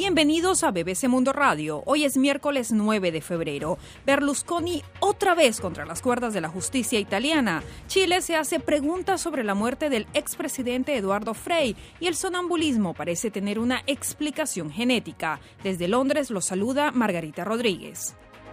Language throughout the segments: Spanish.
Bienvenidos a BBC Mundo Radio. Hoy es miércoles 9 de febrero. Berlusconi otra vez contra las cuerdas de la justicia italiana. Chile se hace preguntas sobre la muerte del expresidente Eduardo Frei y el sonambulismo parece tener una explicación genética. Desde Londres los saluda Margarita Rodríguez.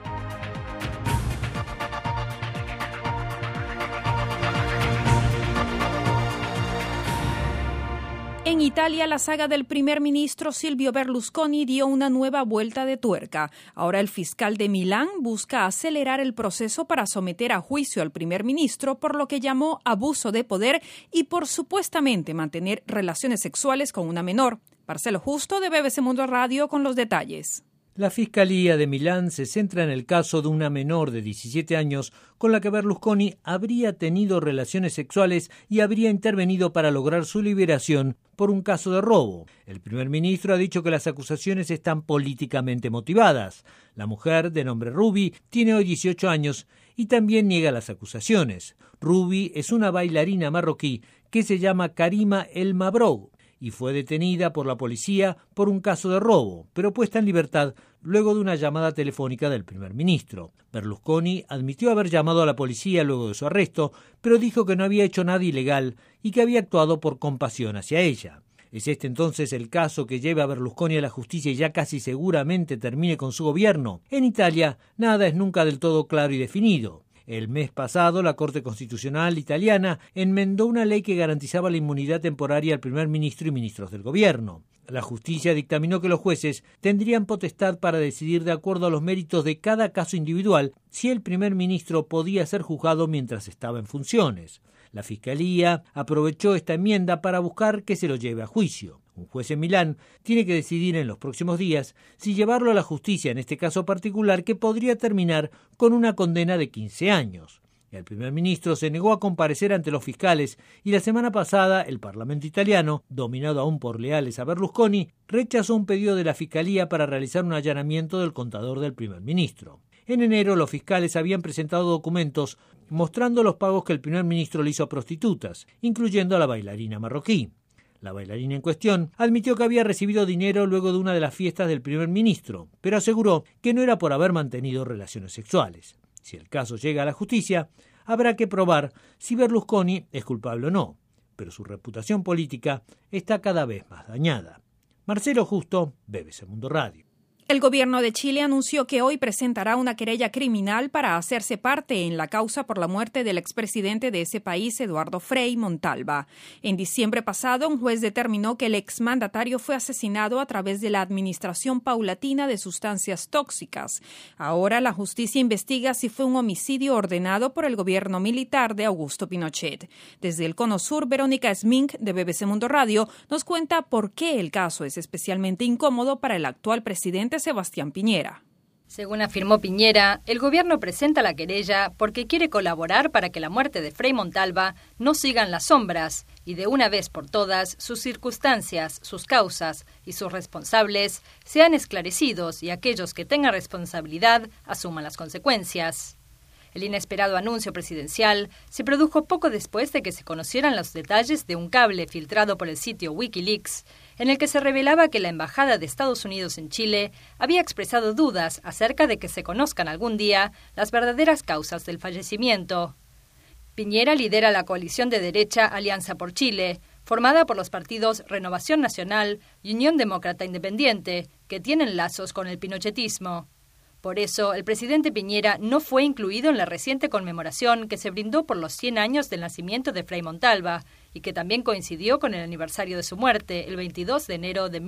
En Italia, la saga del primer ministro Silvio Berlusconi dio una nueva vuelta de tuerca. Ahora el fiscal de Milán busca acelerar el proceso para someter a juicio al primer ministro por lo que llamó abuso de poder y por supuestamente mantener relaciones sexuales con una menor. Marcelo Justo de BBC Mundo Radio con los detalles. La Fiscalía de Milán se centra en el caso de una menor de 17 años con la que Berlusconi habría tenido relaciones sexuales y habría intervenido para lograr su liberación por un caso de robo. El primer ministro ha dicho que las acusaciones están políticamente motivadas. La mujer, de nombre Ruby, tiene hoy 18 años y también niega las acusaciones. Ruby es una bailarina marroquí que se llama Karima El Mabrou y fue detenida por la policía por un caso de robo, pero puesta en libertad luego de una llamada telefónica del primer ministro. Berlusconi admitió haber llamado a la policía luego de su arresto, pero dijo que no había hecho nada ilegal y que había actuado por compasión hacia ella. ¿Es este entonces el caso que lleva a Berlusconi a la justicia y ya casi seguramente termine con su gobierno? En Italia, nada es nunca del todo claro y definido. El mes pasado, la Corte Constitucional italiana enmendó una ley que garantizaba la inmunidad temporaria al primer ministro y ministros del gobierno. La justicia dictaminó que los jueces tendrían potestad para decidir de acuerdo a los méritos de cada caso individual si el primer ministro podía ser juzgado mientras estaba en funciones. La Fiscalía aprovechó esta enmienda para buscar que se lo lleve a juicio. Un juez en Milán tiene que decidir en los próximos días si llevarlo a la justicia en este caso particular que podría terminar con una condena de 15 años. El primer ministro se negó a comparecer ante los fiscales y la semana pasada el Parlamento italiano, dominado aún por leales a Berlusconi, rechazó un pedido de la Fiscalía para realizar un allanamiento del contador del primer ministro. En enero los fiscales habían presentado documentos mostrando los pagos que el primer ministro le hizo a prostitutas, incluyendo a la bailarina marroquí. La bailarina en cuestión admitió que había recibido dinero luego de una de las fiestas del primer ministro, pero aseguró que no era por haber mantenido relaciones sexuales. Si el caso llega a la justicia, habrá que probar si Berlusconi es culpable o no, pero su reputación política está cada vez más dañada. Marcelo Justo, BBC Mundo Radio. El gobierno de Chile anunció que hoy presentará una querella criminal para hacerse parte en la causa por la muerte del expresidente de ese país, Eduardo Frei Montalva. En diciembre pasado, un juez determinó que el exmandatario fue asesinado a través de la administración paulatina de sustancias tóxicas. Ahora la justicia investiga si fue un homicidio ordenado por el gobierno militar de Augusto Pinochet. Desde el Cono Sur, Verónica Smink, de BBC Mundo Radio, nos cuenta por qué el caso es especialmente incómodo para el actual presidente Sebastián Piñera. Según afirmó Piñera, el gobierno presenta la querella porque quiere colaborar para que la muerte de Frei Montalva no siga en las sombras y de una vez por todas sus circunstancias, sus causas y sus responsables sean esclarecidos y aquellos que tengan responsabilidad asuman las consecuencias. El inesperado anuncio presidencial se produjo poco después de que se conocieran los detalles de un cable filtrado por el sitio Wikileaks, en el que se revelaba que la Embajada de Estados Unidos en Chile había expresado dudas acerca de que se conozcan algún día las verdaderas causas del fallecimiento. Piñera lidera la coalición de derecha Alianza por Chile, formada por los partidos Renovación Nacional y Unión Demócrata Independiente, que tienen lazos con el pinochetismo. Por eso, el presidente Piñera no fue incluido en la reciente conmemoración que se brindó por los 100 años del nacimiento de Frei Montalva y que también coincidió con el aniversario de su muerte, el 22 de enero de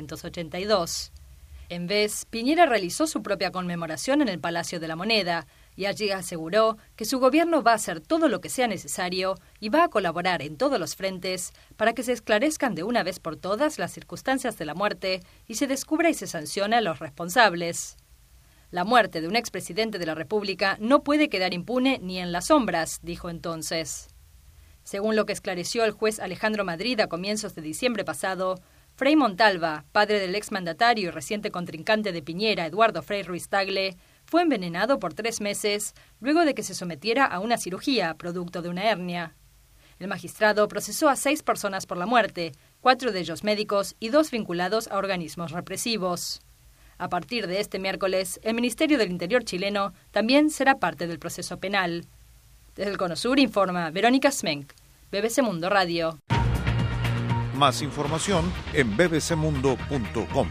1982. En vez, Piñera realizó su propia conmemoración en el Palacio de la Moneda y allí aseguró que su gobierno va a hacer todo lo que sea necesario y va a colaborar en todos los frentes para que se esclarezcan de una vez por todas las circunstancias de la muerte y se descubra y se sancione a los responsables. La muerte de un expresidente de la República no puede quedar impune ni en las sombras, dijo entonces. Según lo que esclareció el juez Alejandro Madrid a comienzos de diciembre pasado, Frei Montalva, padre del exmandatario y reciente contrincante de Piñera, Eduardo Frei Ruiz-Tagle, fue envenenado por 3 meses luego de que se sometiera a una cirugía producto de una hernia. El magistrado procesó a 6 personas por la muerte, 4 de ellos médicos y 2 vinculados a organismos represivos. A partir de este miércoles, el Ministerio del Interior chileno también será parte del proceso penal. Desde el Cono Sur informa Verónica Smenk, BBC Mundo Radio. Más información en bbcmundo.com.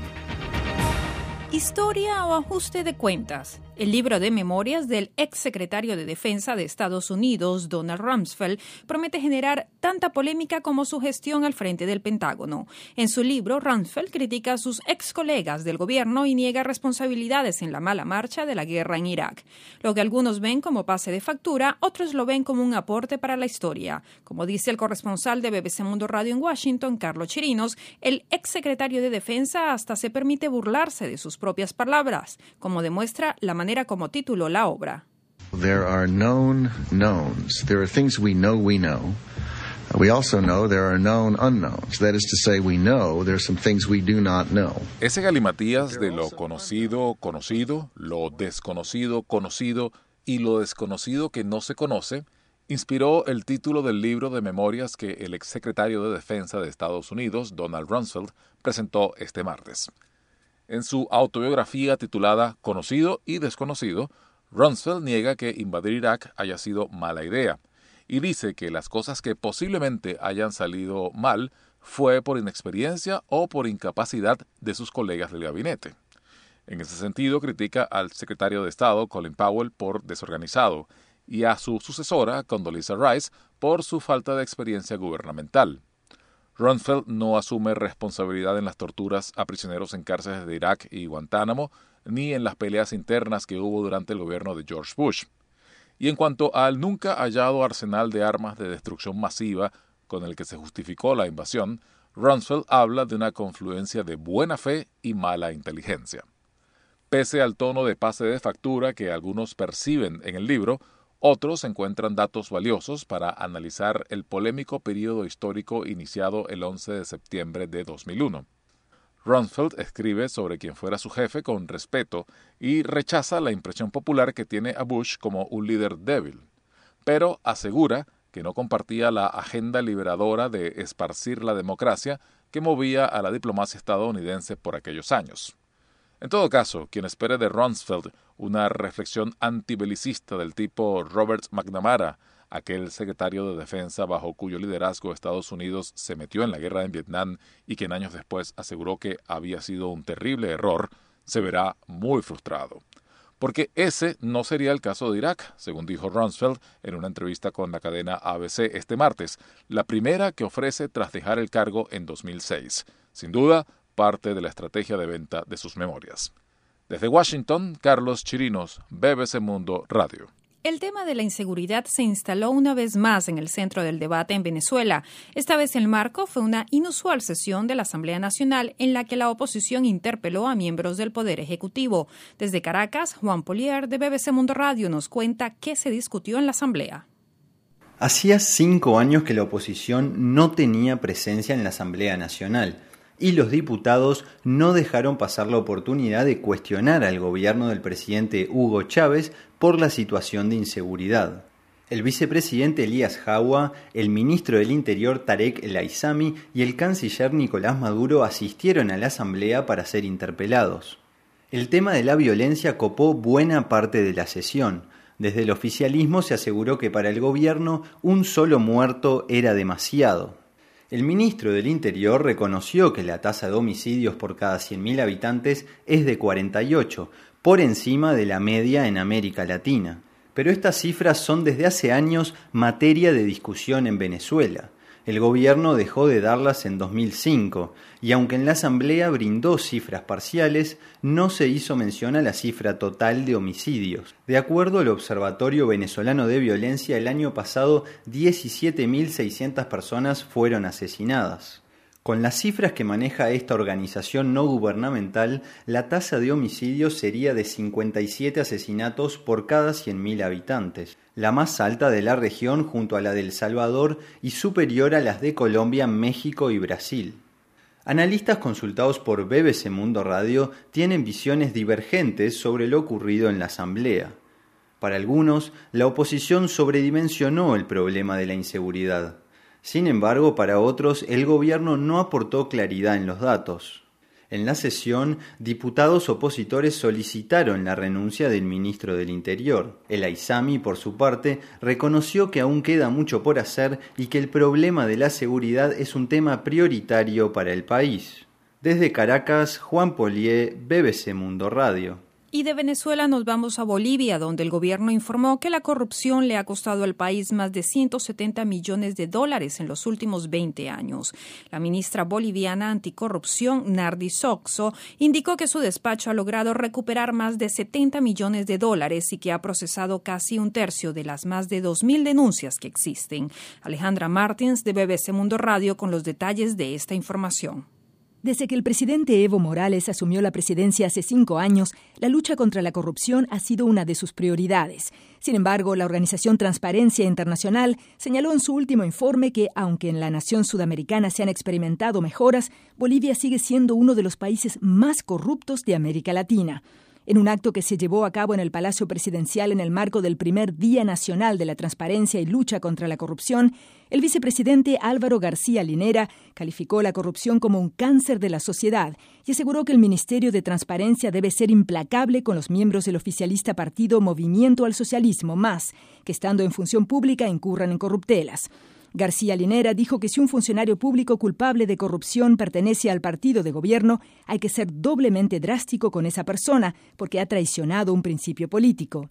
Historia o ajuste de cuentas. El libro de memorias del exsecretario de Defensa de Estados Unidos, Donald Rumsfeld, promete generar tanta polémica como su gestión al frente del Pentágono. En su libro, Rumsfeld critica a sus ex colegas del gobierno y niega responsabilidades en la mala marcha de la guerra en Irak. Lo que algunos ven como pase de factura, otros lo ven como un aporte para la historia. Como dice el corresponsal de BBC Mundo Radio en Washington, Carlos Chirinos, el exsecretario de Defensa hasta se permite burlarse de sus propias palabras, como demuestra la manera como tituló la obra. There are known knowns. There are things we know. We also know there are known unknowns. That is to say, we know there are some things we do not know. Ese galimatías de lo conocido, conocido, lo desconocido, conocido y lo desconocido que no se conoce, inspiró el título del libro de memorias que el exsecretario de Defensa de Estados Unidos, Donald Rumsfeld, presentó este martes. En su autobiografía titulada Conocido y Desconocido, Rumsfeld niega que invadir Irak haya sido mala idea y dice que las cosas que posiblemente hayan salido mal fue por inexperiencia o por incapacidad de sus colegas del gabinete. En ese sentido, critica al secretario de Estado, Colin Powell, por desorganizado y a su sucesora, Condoleezza Rice, por su falta de experiencia gubernamental. Rumsfeld no asume responsabilidad en las torturas a prisioneros en cárceles de Irak y Guantánamo, ni en las peleas internas que hubo durante el gobierno de George Bush. Y en cuanto al nunca hallado arsenal de armas de destrucción masiva con el que se justificó la invasión, Rumsfeld habla de una confluencia de buena fe y mala inteligencia. Pese al tono de pase de factura que algunos perciben en el libro, otros encuentran datos valiosos para analizar el polémico periodo histórico iniciado el 11 de septiembre de 2001. Rumsfeld escribe sobre quien fuera su jefe con respeto y rechaza la impresión popular que tiene a Bush como un líder débil, pero asegura que no compartía la agenda liberadora de esparcir la democracia que movía a la diplomacia estadounidense por aquellos años. En todo caso, quien espere de Rumsfeld una reflexión antibelicista del tipo Robert McNamara, aquel secretario de Defensa bajo cuyo liderazgo Estados Unidos se metió en la guerra en Vietnam y quien años después aseguró que había sido un terrible error, se verá muy frustrado. Porque ese no sería el caso de Irak, según dijo Rumsfeld en una entrevista con la cadena ABC este martes, la primera que ofrece tras dejar el cargo en 2006. Sin duda, parte de la estrategia de venta de sus memorias. Desde Washington, Carlos Chirinos, BBC Mundo Radio. El tema de la inseguridad se instaló una vez más en el centro del debate en Venezuela. Esta vez el marco fue una inusual sesión de la Asamblea Nacional en la que la oposición interpeló a miembros del Poder Ejecutivo. Desde Caracas, Juan Polier de BBC Mundo Radio nos cuenta qué se discutió en la Asamblea. Hacía 5 años que la oposición no tenía presencia en la Asamblea Nacional y los diputados no dejaron pasar la oportunidad de cuestionar al gobierno del presidente Hugo Chávez por la situación de inseguridad. El vicepresidente Elías Jagua, el ministro del Interior Tarek El Aizami y el canciller Nicolás Maduro asistieron a la asamblea para ser interpelados. El tema de la violencia copó buena parte de la sesión. Desde el oficialismo se aseguró que para el gobierno un solo muerto era demasiado. El ministro del Interior reconoció que la tasa de homicidios por cada 100.000 habitantes es de 48, por encima de la media en América Latina. Pero estas cifras son desde hace años materia de discusión en Venezuela. El gobierno dejó de darlas en 2005, y aunque en la asamblea brindó cifras parciales, no se hizo mención a la cifra total de homicidios. De acuerdo al Observatorio Venezolano de Violencia, el año pasado 17.600 personas fueron asesinadas. Con las cifras que maneja esta organización no gubernamental, la tasa de homicidios sería de 57 asesinatos por cada 100.000 habitantes, la más alta de la región junto a la de El Salvador y superior a las de Colombia, México y Brasil. Analistas consultados por BBC Mundo Radio tienen visiones divergentes sobre lo ocurrido en la asamblea. Para algunos, la oposición sobredimensionó el problema de la inseguridad. Sin embargo, para otros, el gobierno no aportó claridad en los datos. En la sesión, diputados opositores solicitaron la renuncia del ministro del Interior. El Aizami, por su parte, reconoció que aún queda mucho por hacer y que el problema de la seguridad es un tema prioritario para el país. Desde Caracas, Juan Polié, BBC Mundo Radio. Y de Venezuela nos vamos a Bolivia, donde el gobierno informó que la corrupción le ha costado al país más de $170 millones en los últimos 20 años. La ministra boliviana anticorrupción, Nardi Soxo, indicó que su despacho ha logrado recuperar más de $70 millones y que ha procesado casi un tercio de las más de 2.000 denuncias que existen. Alejandra Martins, de BBC Mundo Radio, con los detalles de esta información. Desde que el presidente Evo Morales asumió la presidencia hace 5 años, la lucha contra la corrupción ha sido una de sus prioridades. Sin embargo, la organización Transparencia Internacional señaló en su último informe que, aunque en la nación sudamericana se han experimentado mejoras, Bolivia sigue siendo uno de los países más corruptos de América Latina. En un acto que se llevó a cabo en el Palacio Presidencial en el marco del primer Día Nacional de la Transparencia y Lucha contra la Corrupción, el vicepresidente Álvaro García Linera calificó la corrupción como un cáncer de la sociedad y aseguró que el Ministerio de Transparencia debe ser implacable con los miembros del oficialista partido Movimiento al Socialismo +, que estando en función pública incurran en corruptelas. García Linera dijo que si un funcionario público culpable de corrupción pertenece al partido de gobierno, hay que ser doblemente drástico con esa persona porque ha traicionado un principio político.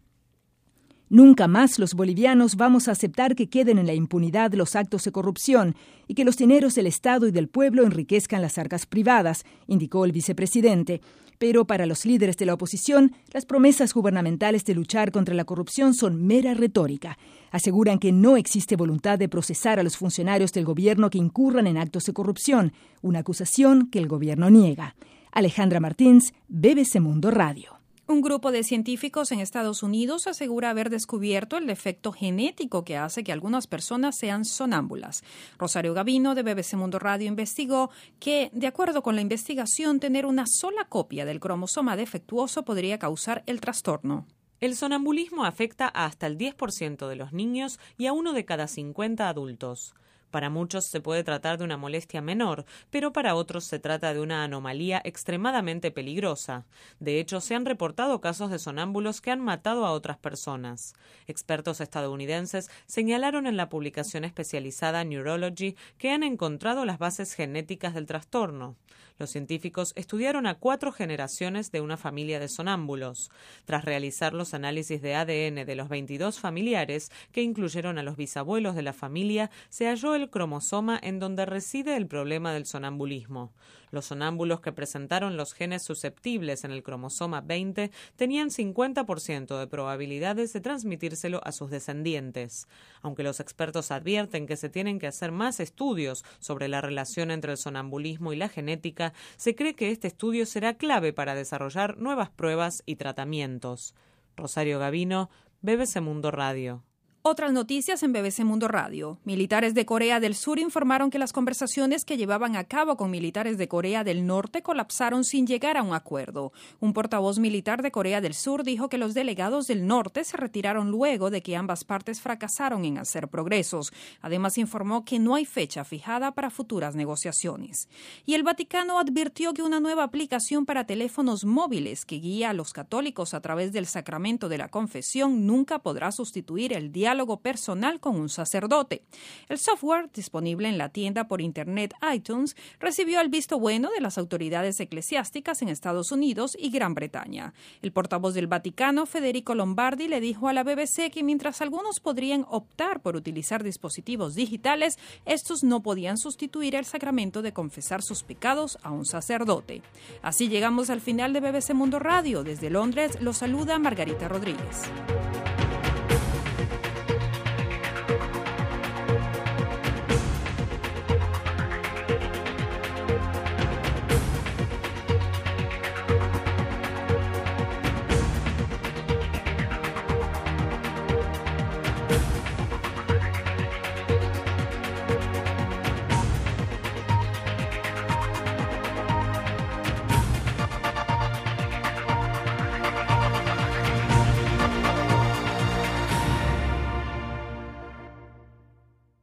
Nunca más los bolivianos vamos a aceptar que queden en la impunidad los actos de corrupción y que los dineros del Estado y del pueblo enriquezcan las arcas privadas, indicó el vicepresidente. Pero para los líderes de la oposición, las promesas gubernamentales de luchar contra la corrupción son mera retórica. Aseguran que no existe voluntad de procesar a los funcionarios del gobierno que incurran en actos de corrupción, una acusación que el gobierno niega. Alejandra Martins, BBC Mundo Radio. Un grupo de científicos en Estados Unidos asegura haber descubierto el defecto genético que hace que algunas personas sean sonámbulas. Rosario Gavino, de BBC Mundo Radio, investigó que, de acuerdo con la investigación, tener una sola copia del cromosoma defectuoso podría causar el trastorno. El sonambulismo afecta a hasta el 10% de los niños y a 1 de cada 50 adultos. Para muchos se puede tratar de una molestia menor, pero para otros se trata de una anomalía extremadamente peligrosa. De hecho, se han reportado casos de sonámbulos que han matado a otras personas. Expertos estadounidenses señalaron en la publicación especializada Neurology que han encontrado las bases genéticas del trastorno. Los científicos estudiaron a 4 generaciones de una familia de sonámbulos. Tras realizar los análisis de ADN de los 22 familiares, que incluyeron a los bisabuelos de la familia, se halló el cromosoma en donde reside el problema del sonambulismo. Los sonámbulos que presentaron los genes susceptibles en el cromosoma 20 tenían 50% de probabilidades de transmitírselo a sus descendientes. Aunque los expertos advierten que se tienen que hacer más estudios sobre la relación entre el sonambulismo y la genética, se cree que este estudio será clave para desarrollar nuevas pruebas y tratamientos. Rosario Gavino, BBC Mundo Radio. Otras noticias en BBC Mundo Radio. Militares de Corea del Sur informaron que las conversaciones que llevaban a cabo con militares de Corea del Norte colapsaron sin llegar a un acuerdo. Un portavoz militar de Corea del Sur dijo que los delegados del norte se retiraron luego de que ambas partes fracasaron en hacer progresos. Además, informó que no hay fecha fijada para futuras negociaciones. Y el Vaticano advirtió que una nueva aplicación para teléfonos móviles que guía a los católicos a través del sacramento de la confesión nunca podrá sustituir el diálogo personal con un sacerdote. El software, disponible en la tienda por internet iTunes, recibió el visto bueno de las autoridades eclesiásticas en Estados Unidos y Gran Bretaña. El portavoz del Vaticano, Federico Lombardi, le dijo a la BBC que mientras algunos podrían optar por utilizar dispositivos digitales, estos no podían sustituir el sacramento de confesar sus pecados a un sacerdote. Así llegamos al final de BBC Mundo Radio. Desde Londres los saluda Margarita Rodríguez.